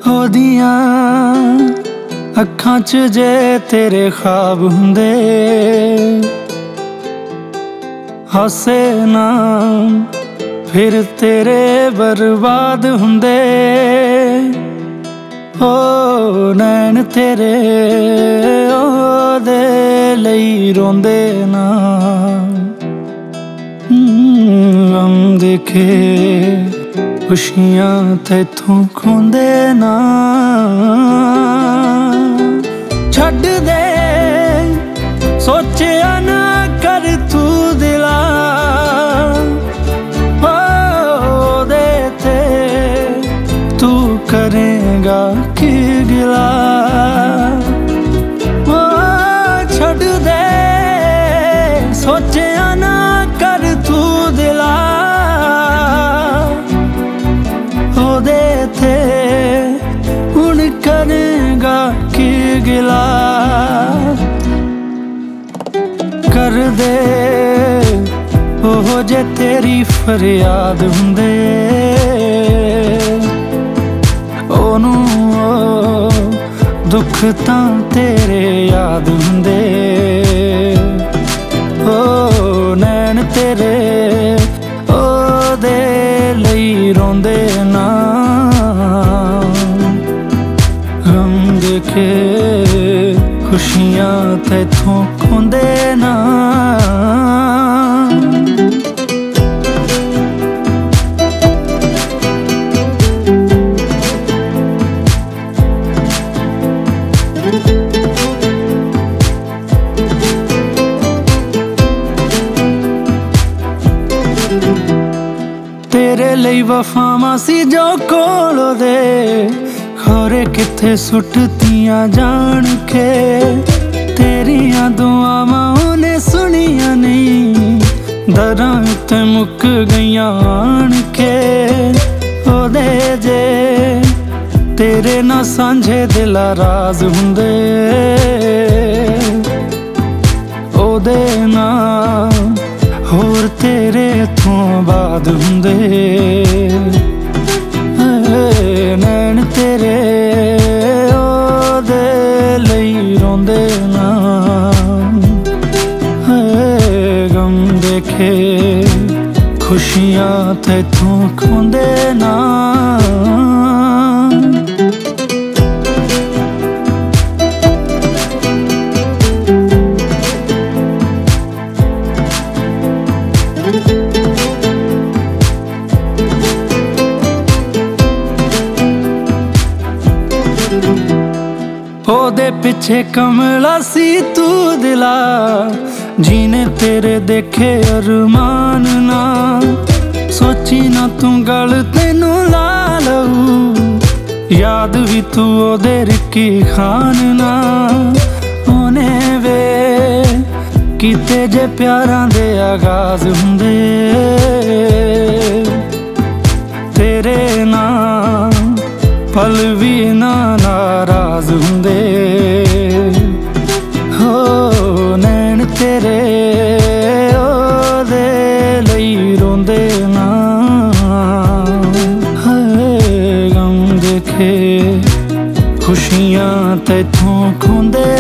ਉਹਦੀਆਂ ਅੱਖਾਂ 'ਚ ਜੇ ਤੇਰੇ ख्वाब ਹੁੰਦੇ, ਹਾਸੇ ਨਾ ਫਿਰ ਤੇਰੇ ਬਰਬਾਦ ਹੁੰਦੇ। ਓ ਨੈਣ ਤੇਰੇ ਉਹਦੇ ਲਈ ਰੋਂਦੇ ਨਾ, ਗਮ ਦੇਖੇ ਖੁਸ਼ੀਆਂ ਤੈਥੋਂ ਖੋਂਦੇ ਨਾ। ਛੱਡ ਦੇ ਸੋਚਿਆ ਨਾ ਕਰ ਤੂੰ ਦਿਲਾ, ਉਹਦੇ ਤੇ ਤੂੰ ਕਰੇਗਾ ਕੀ ਗਿਲਾ। ਛੱਡ ਦੇ ਸੋਚਿਆ ਨਾ ਕਰ ਤੂੰ ਦਿਲਾ, ਉਹਦੇ ਤੇ ਹੁਣ ਕਰੇਗਾ ਕੀ ਗਿਲਾ। ਕਰ ਦੇ ਉਹ ਜੇ ਤੇਰੀ ਫਰਿਆਦ ਹੁੰਦੇ, ਉਹਨੂੰ ਦੁੱਖ ਤਾਂ ਤੇਰੇ ਯਾਦ ਹੁੰਦੇ। ਓ ਨੈਣ ਤੇਰੇ ਉਹਦੇ ਲਈ ਰੋਂਦੇ ਨਾ, ਗਮ ਦੇਖੇ ਖੁਸ਼ੀਆਂ ਤੈਥੋਂ ਖੋਂਦੇ ਨਾ। ਤੇਰੇ ਲਈ ਵਫਾਵਾਂ ਸੀ ਜੋ ਕੋਲ ਉਹਦੇ, ਖੋਰੇ ਕਿੱਥੇ ਸੁੱਟਤੀਆਂ ਜਾਣ ਕੇ। ਤੇਰੀਆਂ ਦੁਆਵਾਂ ਉਹਨੇ ਸੁਣੀਆਂ ਨਹੀਂ, ਦਰਾਂ ਉੱਤੇ ਮੁੱਕ ਗਈਆਂ ਆਣ ਕੇ। ਉਹਦੇ ਜੇ ਤੇਰੇ ਨਾਲ ਸਾਂਝੇ ਦਿਲਾਂ ਰਾਜ਼ ਹੁੰਦੇ, ਉਹਦੇ ਨਾਲ ਹੋਰ ਤੇਰੇ ਤੋਂ ਬਾਅਦ ਹੁੰਦੇ। ਨੈਣ ਤੇਰੇ ਉਹਦੇ ਲਈ ਰੋਂਦੇ ਨਾ, ਗਮ ਦੇਖੇ ਖੁਸ਼ੀਆਂ ਤੈਥੋਂ ਖੋਂਦੇ ਨਾ। ਉਹਦੇ ਪਿੱਛੇ ਕਮਲਾ ਸੀ ਤੂੰ ਦਿਲਾ, ਜੀਨੇ ਤੇਰੇ ਦੇਖੇ ਅਰਮਾਨ ਨਾ। ਸੋਚੀ ਨਾ ਤੂੰ ਗੱਲ ਤੈਨੂੰ ਲਾ ਲਊ, ਯਾਦ ਵੀ ਤੂੰ ਉਹਦੇ ਰਿੱਕੀ ਖਾਨ ਨਾ। ਉਹਨੇ ਵੇ ਕੀਤੇ ਜੇ ਪਿਆਰਾਂ ਦੇ ਆਗਾਜ਼ ਹੁੰਦੇ, ਤੇਰੇ ਨਾਲ ਪਲ ਵੀ ਨਾ ਨਾਰਾਜ਼ ਹੁੰਦੇ। ਹੋ ਨੈਣ ਤੇਰੇ ਉਹਦੇ ਲਈ ਰੋਂਦੇ ਨਾ, ਗਮ ਦੇਖੇ ਖੁਸ਼ੀਆਂ ਤੈਥੋਂ ਖੋਂਦੇ